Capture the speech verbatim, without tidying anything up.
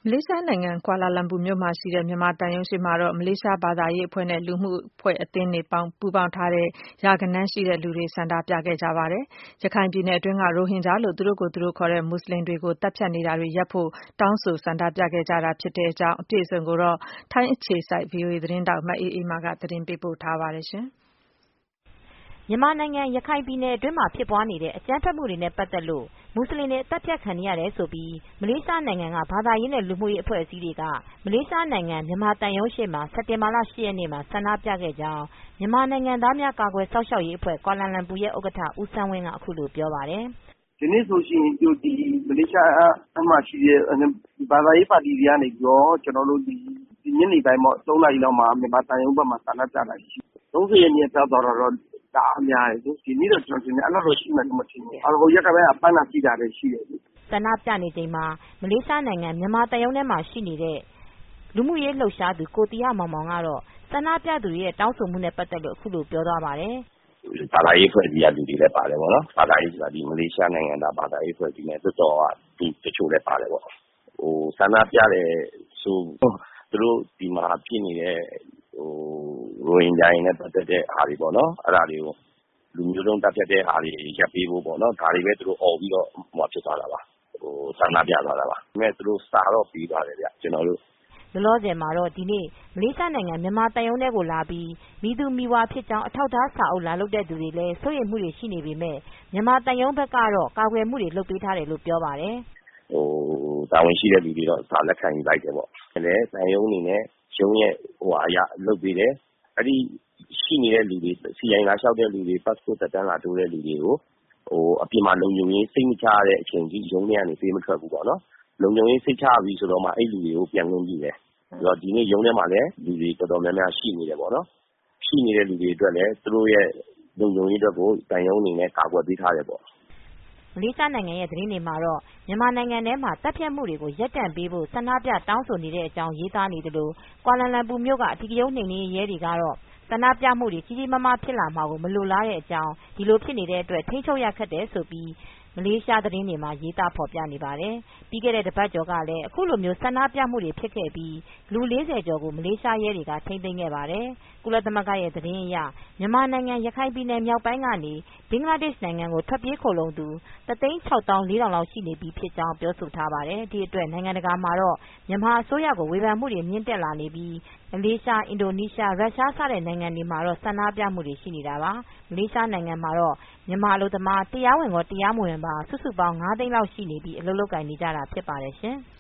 မလေးရှားနိုင်ငံ ကွာလာလမ်ပူမြို့မှာရှိတဲ့ မြန်မာသံရုံးရှေ့မှာတော့ မလေးရှားဘာသာရေးအဖွဲ့နဲ့ လူမှုအဖွဲ့အသင်းတွေပူးပေါင်းထားတဲ့ ရာဂဏန်းရှိတဲ့လူတွေ ဆန္ဒပြခဲ့ကြပါတယ်။ ရခိုင်ပြည်နယ်အတွင်းက ရိုဟင်ဂျာလို့ သူတို့ကိုယ်သူတို့ခေါ်တဲ့ မွတ်ဆလင်တွေကို သတ်ဖြတ်နေတာတွေရပ်ဖို့ တောင်းဆိုဆန္ဒပြခဲ့ကြတာဖြစ်တဲ့အကြောင်း အပြည့်အစုံကိုတော့ ထိုင်းအခြေစိုက် ဗွီအိုအေသတင်းထောက် မအေးအေးမာက သတင်းပေးပို့ထားပါတယ်။မြန်မာနိုင်ငံ ရခိုင်ပြည်နယ်အတွင်းမှာဖြစ်ပွားနေတဲ့ အကြမ်းဖက်မှုတွေနဲ့ ပတ်သက်လို့ မွတ်ဆလင်တွေ အသတ်ဖြတ်ခံနေရတယ်ဆိုပြီး မလေးရှားနိုင်ငံက ဘာသာရေးနဲ့ လူမှုရေးအဖွဲ့အစည်းတွေက မလေးရှားနိုင်ငံ မြန်မာသံရုံးရှေ့မှာ စက်တင်ဘာလ ၈ ရက်နေ့မှာ ဆန္ဒပြခဲ့ကြောင်း မြန်မာနိုင်ငံသားများကာကွယ်စောင့်ရှောက်ရေးအဖွဲ့ ကွာလာလမ်ပူရဲ့ ဥက္ကဋ္ဌ ဦးစန်းဝင်းက အခုလိုပြောပါတယ်။ "ဒီနေ့ဆိုရင် မလေးရှားမှာရှိတဲ့ ဘာသာရေးပါတီတွေကနေပြီးတော့ ကျနော်တို့ ဒီညနေပိုင်း သုံးနာရီလောက်မှာ မြန်မာသံရုံးဘက်မှာ ဆန္ဒပြတာရှိတယ်။ ၃၀ ရက်နေ့က ပြသွားတာတော့ တအားများတယ်။ ဒီနေ့တော့ ကျနော်ထင်တယ် အဲလောက်တော့ရှိမယ်မထင်ဘူး။ ဟိုရက်ပိုင်းက ဖမ်းတာဆီးတာလည်းရှိတယ်လေ။ " ဆန္ဒပြနေချိန်မှာ မလေးရှားနိုင်ငံ မြန်မာသံရုံးထဲမှာရှိနေတဲ့ လူမှုရေးလှုပ်ရှားသူ ကိုသီဟမောင်မောင်ကတော့ ဆန္ဒပြသူတွေရဲ့ တောင်းဆိုမှုနဲ့ ပတ်သက်လို့ အခုလိုပြောသွားပါတယ်။ "ဘာသာရေးအဖွဲ့အစည်းကလူတွေလည်းပါတယ်ပေါ့နော်။ ဘာသာရေးဆိုတာ မလေးရှားနိုင်ငံသားဘာသာရေးအဖွဲ့အစည်းနဲ့ လွှတ်တော်ကလူတချို့လည်းပါတယ်ပေါ့။ ဆန္ဒပြတယ်ဆိုသူတို့ဒီမှာဖြစ်နေတဲ့ ရိုဟင်ဂျာတွေနဲ့ ပတ်သက်တဲ့ဟာတွေပေါ့နော် အဲဒါတွေကို လူမျိုးတုံးသတ်ဖြတ်တဲ့ဟာတွေရပ်ပေးဖို့ပေါ့နော် ဒါတွေပဲသူတို့အော်ပြီးတော့ ဖြစ်သွားတာပါ။ ဆန္ဒပြသွားတာပါ။ ဒါပေမယ့် သူတို့စာတော့ပေးသွားတယ်ဗျ ကျနော်တို့ " လောလောဆယ်မှာတော့ ဒီနေ့ မလေးရှားနိုင်ငံ မြန်မာသံရုံးထဲကိုလာပြီး မည်သူမည်ဝါဖြစ်ကြောင်း အထောက်အထားစာအုပ်လာလုပ်တဲ့သူတွေလည်း စိုးရိမ်မှုတွေရှိနေပေမယ့် မြန်မာသံရုံးဘက်ကတော့ ကာကွယ်မှုတွေလုပ်ပေးထားတယ်လို့ ပြောပါတယ်။ "တာဝန်ရှိတဲ့လူတွေတော့ စာလက်ခံယူလိုက်တယ်ပေါ့။ သံရုံးအနေနဲ့ ရုံးရဲ့ဟိုဟာအရလုပ်ပေးတယ်။ အဲဒီရှိနေတဲ့လူတွေ စီအိုင်လာလျှောက်တဲ့လူတွေ ပတ်စပို့သက်တမ်းလာတိုးတဲ့လူတွေကို အပြင်မှာလုံခြုံရေးစိတ်မချရတဲ့အချိန်အထိ ရုံးထဲကနေပေးမထွက်ဘူးပေါ့နော်။ လုံခြုံရေးစိတ်ချရပြီဆိုတော့မှ အဲဒီလူတွေကို ပြန်ခွင့်ပြုတယ်။ ဒီနေ့ရုံးထဲမှာလည်း လူတွေတော်တော်များများရှိနေတယ်ပေါ့နော်။ ရှိနေတဲ့လူတွေအတွက်လည်း သူတို့ရဲ့လုံခြုံရေးအတွက်ကို သံရုံးအနေနဲ့ ကာကွယ်ပေးထားတယ်ပေါ့ " မလေးရှားနိုင်ငံရဲ့သတင်းတွေမှာတော့ မြန်မာနိုင်ငံထဲမှာ သတ်ဖြတ်မှုတွေကို ရပ်တန့်ပေးဖို့ ဆန္ဒပြတောင်းဆိုနေတဲ့အကြောင်း ရေးသားနေသလို ကွာလာလမ်ပူမြို့က အဓိကရုဏ်းနှိမ်နင်းရေးရဲတွေကတော့ ဆန္ဒပြမှုတွေ ကြီးကြီးမားမားဖြစ်လာမှာကို မလိုလားတဲ့အကြောင်း ဒီလိုဖြစ်နေတဲ့အတွက် ထိန်းချုပ်ရခက်တယ်လို့ မလေးရှားသတင်းတွေမှာ ရေးသားဖော်ပြနေပါတယ်။ ပြီးခဲ့တဲ့ တပတ်ကျော်ကလည်း အခုလိုဆန္ဒပြမှုတွေဖြစ်ခဲ့ပြီး လူ ၄၀ ကျော်ကို မလေးရှားရဲတွေက ထိန်းသိမ်းခဲ့ပါတယ်။ ကုလသမဂ္ဂရဲ့သတင်းအရ မြန်မာနိုင်ငံ ရခိုင်ပြည်နယ်မြောက်ပိုင်းကနေ ဘင်္ဂလားဒေ့ရှ်နိုင်ငံကို ထွက်ပြေးခိုလှုံသူ တသိန်း ခြောက်သောင်း လေးထောင်လောက်ရှိနေပြီဖြစ်ကြောင်း ပြောဆိုထားပါတယ်။ ဒီအတွက် နိုင်ငံတကာမှာတော့ မြန်မာအစိုးရကို ဝေဖန်မှုတွေမြင့်တက်လာနေပြီး မလေးရှား အင်ဒိုနီးရှား ရုရှား စတဲ့နိုင်ငံတွေမှာတော့ ဆန္ဒပြမှုတွေရှိနေတာပါ။ မလေးရှားနိုင်ငံမှာတော့ မြန်မာအလုပ်သမား တရားဝင်ရော တရားမဝင်ပါ စုစုပေါင်း ငါးသိန်းလောက်ရှိနေပြီး အလုပ်လုပ်ကိုင်နေကြတာဖြစ်ပါတယ်ရှင်။